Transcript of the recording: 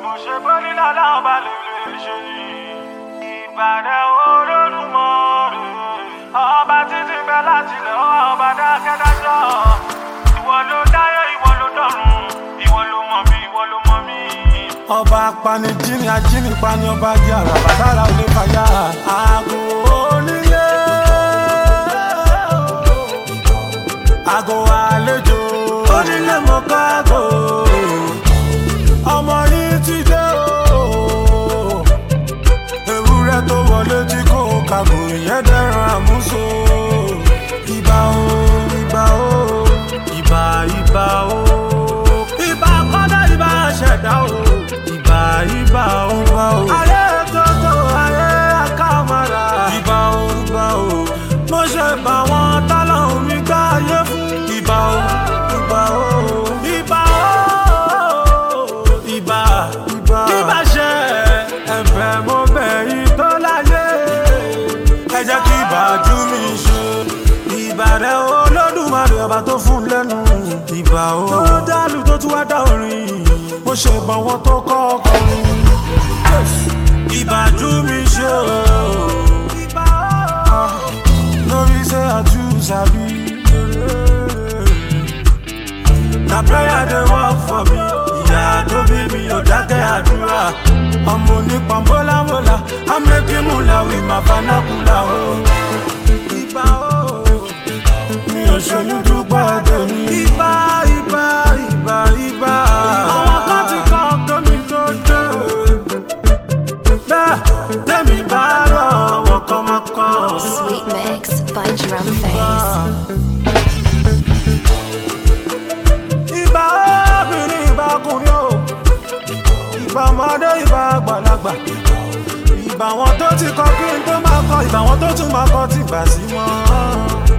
ṣe bó ní lọ́lá ọba lè ṣe ìbàdàn Olódùmarè ọba títí bẹ́ẹ̀ láti lọ́wọ́ ọba dákẹ́dájọ́ ìwọ ló dáyé ìwọ ló dọ̀run ìwọ ló mọ̀ mí ìwọ ló mọ̀ mí. ọba apanijìnnì ajínigbani ọba di àràbà dára ò lè fàyà. àgò onílé àgò àlejò onílé mọ̀ká àgò ọmọ yìí ti dé o. ewúrẹ́ tó wọlé tí kò kàgò ìyẹn dẹ̀ràn àmúso. ìbà o ìbà o ìbà ìbà o ìbà kọ́dá ìbà ṣẹ̀dá o ìbà ìbà o ìbà o ayé tótó ayé àkàmàrà ìbà o ìbà o mo ṣe bá wọn tọ́lọ́hún mi gbá ayé fún ìbà o ìbà o ìbà o ìbà ìbà ìbà ṣe ẹ̀bẹ̀ mo bẹ̀ yín tó láyé ẹ jẹ́ kí ìbàjú mi ṣe ìbàrẹ̀ Olódùmarè ọba tó fún lẹ́nu ìbà o tó dálù tó tún wá dá orin mo ṣe bọ̀ wọn tó kọ́ ọkọrin ìbàjú mi ṣe o ìbà o lórí ṣe àtúnṣàbí na prayer dey work for me ìyá tó bí mi ò dákẹ́ àdúrà ọmọ onípa mọ́lámọ́lá amẹ́kímúlá wí máa fanákúlá o ìbà o mi ò ṣojú dúpọ̀ tèmi. ìbà ìbà ìbà ìbà àwọn kan ti kọ́ ọkọ mi tó dé bẹ́ẹ̀ tèmi bá rọ̀ wọ́n kọ́ máa kọ́. Sweet Mix by Drum Face. ìbà obìnrin ìbà ọkùnrin o ìbà ọmọdé ìbà àgbàlagbà ìbà wọn tó ti kọ kí n tó máa kọ ìbà wọn tó tún máa kọ tìgbà sí mọ́.